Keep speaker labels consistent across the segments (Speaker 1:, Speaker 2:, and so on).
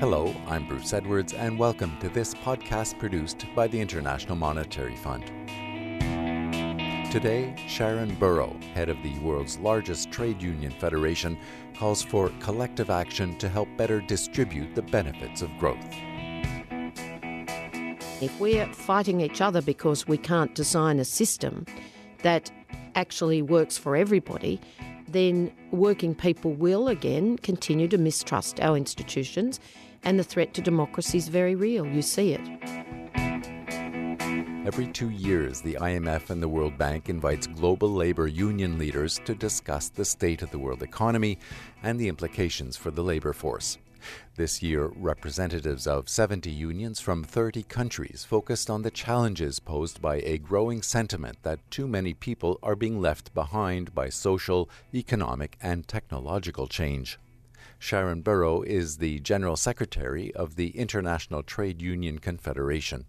Speaker 1: Hello, I'm Bruce Edwards, and welcome to this podcast produced by the International Monetary Fund. Today, Sharon Burrow, head of the world's largest trade union federation, calls for collective action to help better distribute the benefits of growth.
Speaker 2: If we're fighting each other because we can't design a system that actually works for everybody, then working people will again continue to mistrust our institutions, and the threat to democracy is very real. You see it.
Speaker 1: Every 2 years, the IMF and the World Bank invites global labor union leaders to discuss the state of the world economy and the implications for the labor force. This year, representatives of 70 unions from 30 countries focused on the challenges posed by a growing sentiment that too many people are being left behind by social, economic, and technological change. Sharon Burrow is the General Secretary of the International Trade Union Confederation.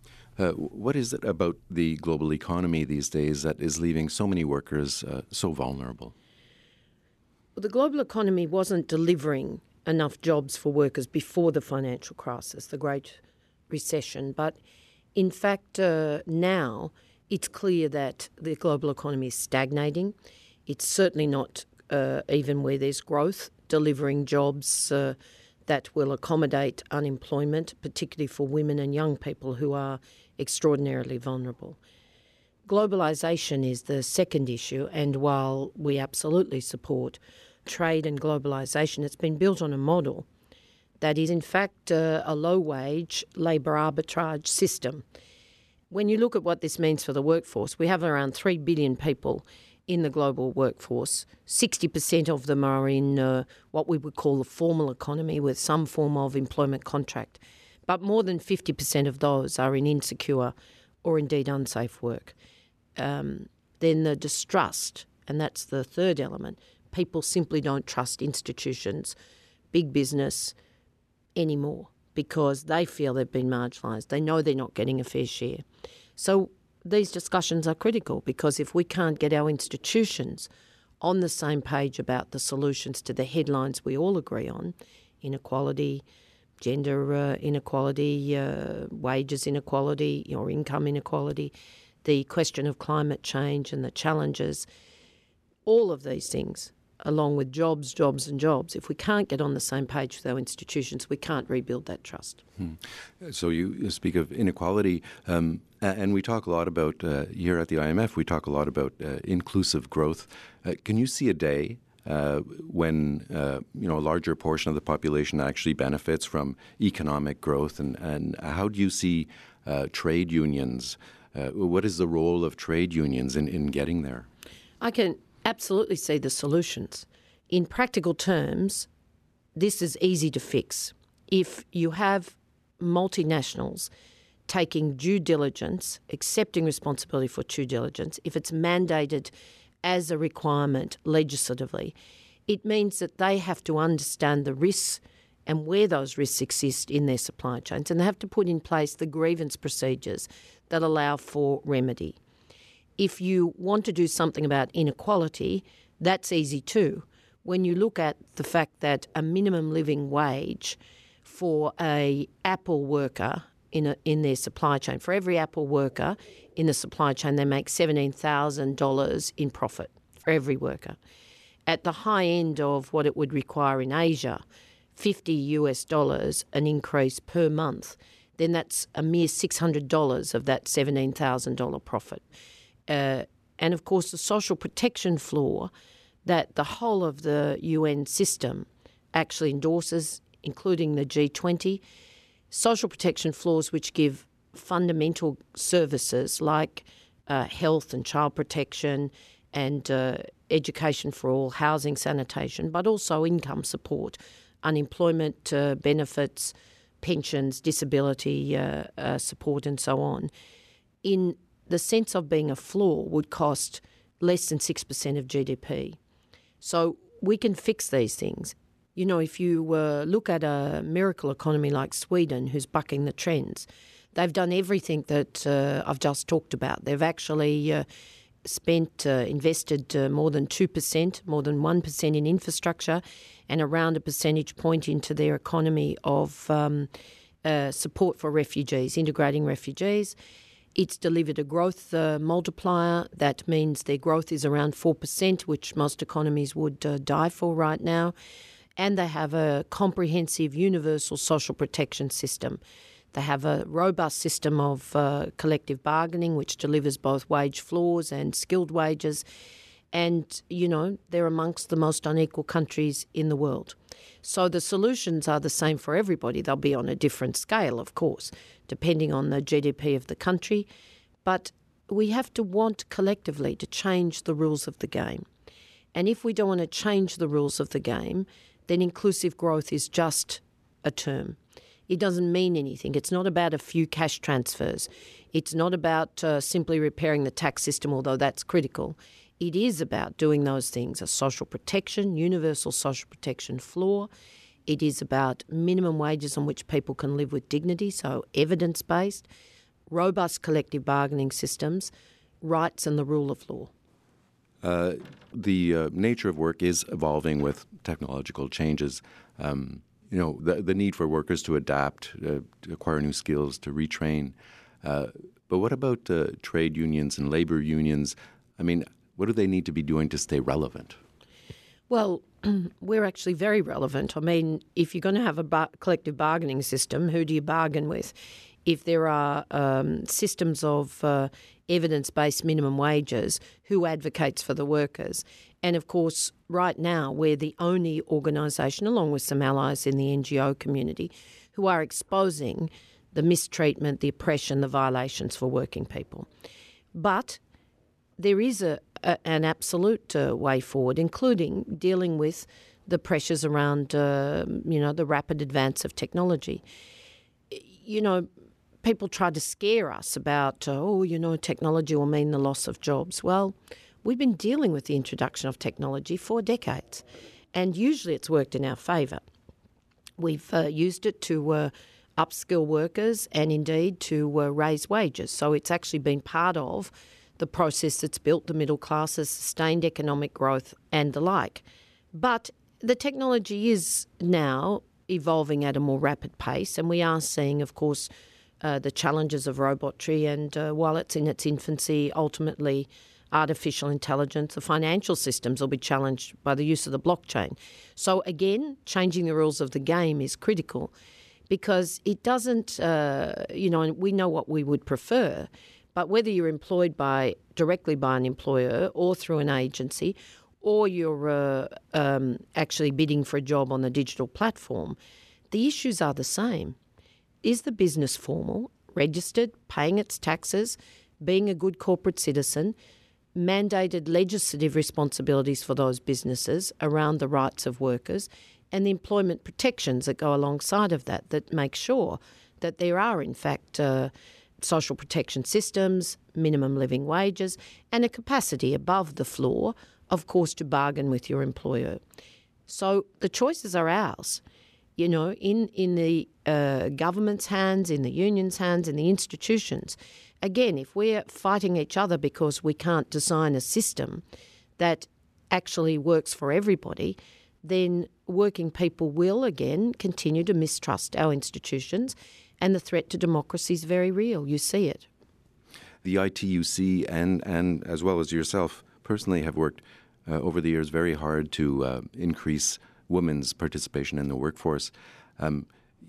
Speaker 3: What is it about the global economy these days that is leaving so many workers so vulnerable?
Speaker 2: Well, the global economy wasn't delivering enough jobs for workers before the financial crisis, the Great Recession. But in fact, now it's clear that the global economy is stagnating. It's certainly not even where there's growth, delivering jobs that will accommodate unemployment, particularly for women and young people who are extraordinarily vulnerable. Globalisation is the second issue, and while we absolutely support trade and globalisation, it's been built on a model that is in fact a low-wage labour arbitrage system. When you look at what this means for the workforce, we have around 3 billion people in the global workforce. 60% of them are in what we would call the formal economy with some form of employment contract. But more than 50% of those are in insecure or indeed unsafe work. Then the distrust, and that's the third element. People simply don't trust institutions, big business anymore because they feel they've been marginalised. They know they're not getting a fair share. So these discussions are critical because if we can't get our institutions on the same page about the solutions to the headlines we all agree on, inequality, gender inequality, wages inequality or income inequality, the question of climate change and the challenges, all of these things, along with jobs, if we can't get on the same page with our institutions, we can't rebuild that trust.
Speaker 3: So you speak of inequality, and we talk a lot about, here at the IMF, we talk a lot about inclusive growth. Can you see a day when a larger portion of the population actually benefits from economic growth, and how do you see trade unions? What is the role of trade unions in getting there?
Speaker 2: I can absolutely see the solutions. In practical terms, this is easy to fix. If you have multinationals taking due diligence, accepting responsibility for due diligence, if it's mandated as a requirement legislatively, it means that they have to understand the risks and where those risks exist in their supply chains, and they have to put in place the grievance procedures that allow for remedy. If you want to do something about inequality, that's easy too. When you look at the fact that a minimum living wage for a Apple worker in their supply chain, for every Apple worker in the supply chain, they make $17,000 in profit for every worker. At the high end of what it would require in Asia, $50 an increase per month, then that's a mere $600 of that $17,000 profit. And of course, the social protection floor that the whole of the UN system actually endorses, including the G20, social protection floors which give fundamental services like health and child protection and education for all, housing, sanitation, but also income support, unemployment benefits, pensions, disability support and so on, in the sense of being a floor would cost less than 6% of GDP. So we can fix these things. You know, if you look at a miracle economy like Sweden, who's bucking the trends, they've done everything that I've just talked about. They've actually invested more than 2%, more than 1% in infrastructure, and around a percentage point into their economy of support for refugees, integrating refugees. It's delivered a growth multiplier. That means their growth is around 4%, which most economies would die for right now. And they have a comprehensive universal social protection system. They have a robust system of collective bargaining, which delivers both wage floors and skilled wages. And, they're amongst the most unequal countries in the world. So the solutions are the same for everybody. They'll be on a different scale, of course, depending on the GDP of the country. But we have to want collectively to change the rules of the game. And if we don't want to change the rules of the game, then inclusive growth is just a term. It doesn't mean anything. It's not about a few cash transfers. It's not about simply repairing the tax system, although that's critical. It is about doing those things, a social protection, universal social protection floor. It is about minimum wages on which people can live with dignity, so evidence-based, robust collective bargaining systems, rights and the rule of law.
Speaker 3: The nature of work is evolving with technological changes. The need for workers to adapt, to acquire new skills, to retrain. But what about trade unions and labor unions? I mean, what do they need to be doing to stay relevant?
Speaker 2: Well, we're actually very relevant. I mean, if you're going to have a collective bargaining system, who do you bargain with? If there are systems of evidence-based minimum wages, who advocates for the workers? And of course, right now, we're the only organisation, along with some allies in the NGO community, who are exposing the mistreatment, the oppression, the violations for working people. But there is an absolute way forward, including dealing with the pressures around, the rapid advance of technology. People try to scare us about, technology will mean the loss of jobs. Well, we've been dealing with the introduction of technology for decades, and usually it's worked in our favour. We've used it to upskill workers and indeed to raise wages. So it's actually been part of the process that's built the middle classes, sustained economic growth and the like. But the technology is now evolving at a more rapid pace, and we are seeing, of course, the challenges of robotry, and while it's in its infancy, ultimately artificial intelligence, the financial systems will be challenged by the use of the blockchain. So again, changing the rules of the game is critical because it doesn't, and we know what we would prefer, but whether you're employed directly by an employer or through an agency, or you're actually bidding for a job on the digital platform, the issues are the same. Is the business formal, registered, paying its taxes, being a good corporate citizen, mandated legislative responsibilities for those businesses around the rights of workers and the employment protections that go alongside of that make sure that there are, in fact, social protection systems, minimum living wages, and a capacity above the floor, of course, to bargain with your employer. So the choices are ours. In the government's hands, in the union's hands, in the institutions. Again, if we're fighting each other because we can't design a system that actually works for everybody, then working people will, again, continue to mistrust our institutions, and the threat to democracy is very real. You see it.
Speaker 3: The ITUC and as well as yourself personally have worked over the years very hard to increase women's participation in the workforce. And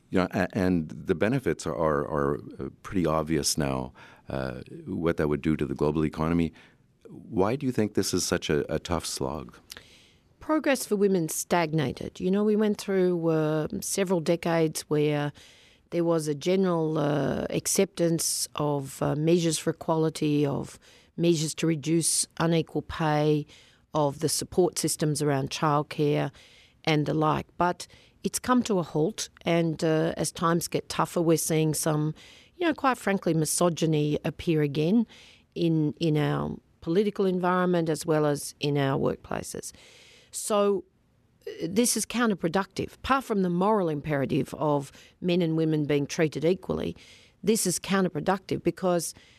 Speaker 3: the benefits are pretty obvious now, what that would do to the global economy. Why do you think this is such a tough slog?
Speaker 2: Progress for women stagnated. We went through several decades where there was a general acceptance of measures for equality, of measures to reduce unequal pay, of the support systems around childcare and the like. But it's come to a halt, and as times get tougher, we're seeing some, quite frankly, misogyny appear again in our political environment as well as in our workplaces. So this is counterproductive. Apart from the moral imperative of men and women being treated equally, this is counterproductive because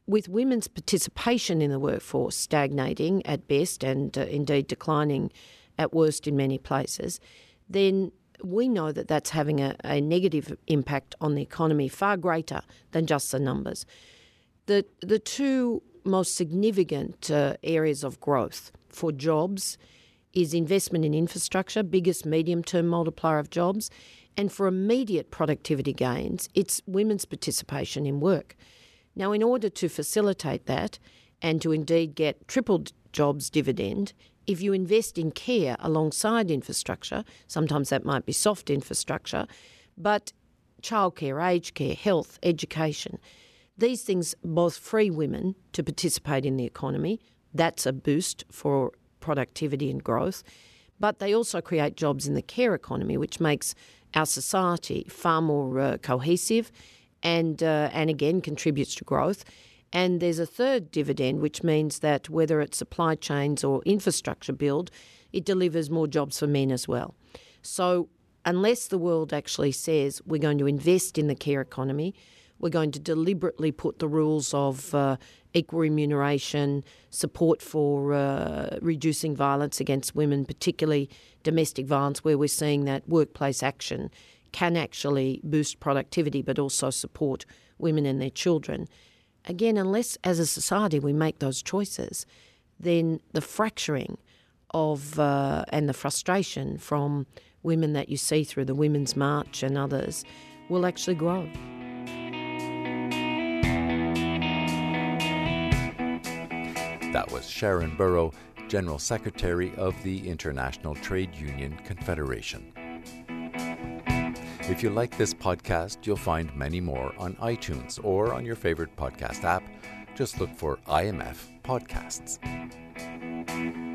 Speaker 2: with women's participation in the workforce stagnating at best and indeed declining at worst in many places, then we know that that's having a negative impact on the economy far greater than just the numbers. The two most significant areas of growth for jobs is investment in infrastructure, biggest medium-term multiplier of jobs, and for immediate productivity gains, it's women's participation in work. Now, in order to facilitate that and to indeed get tripled jobs dividend, if you invest in care alongside infrastructure, sometimes that might be soft infrastructure, but childcare, aged care, health, education, these things both free women to participate in the economy. That's a boost for productivity and growth. But they also create jobs in the care economy, which makes our society far more cohesive and again contributes to growth. And there's a third dividend, which means that whether it's supply chains or infrastructure build, it delivers more jobs for men as well. So unless the world actually says we're going to invest in the care economy, we're going to deliberately put the rules of equal remuneration, support for reducing violence against women, particularly domestic violence, where we're seeing that workplace action can actually boost productivity but also support women and their children. Again, unless as a society we make those choices, then the fracturing of and the frustration from women that you see through the Women's March and others will actually grow.
Speaker 1: That was Sharon Burrow, General Secretary of the International Trade Union Confederation. If you like this podcast, you'll find many more on iTunes or on your favorite podcast app. Just look for IMF Podcasts.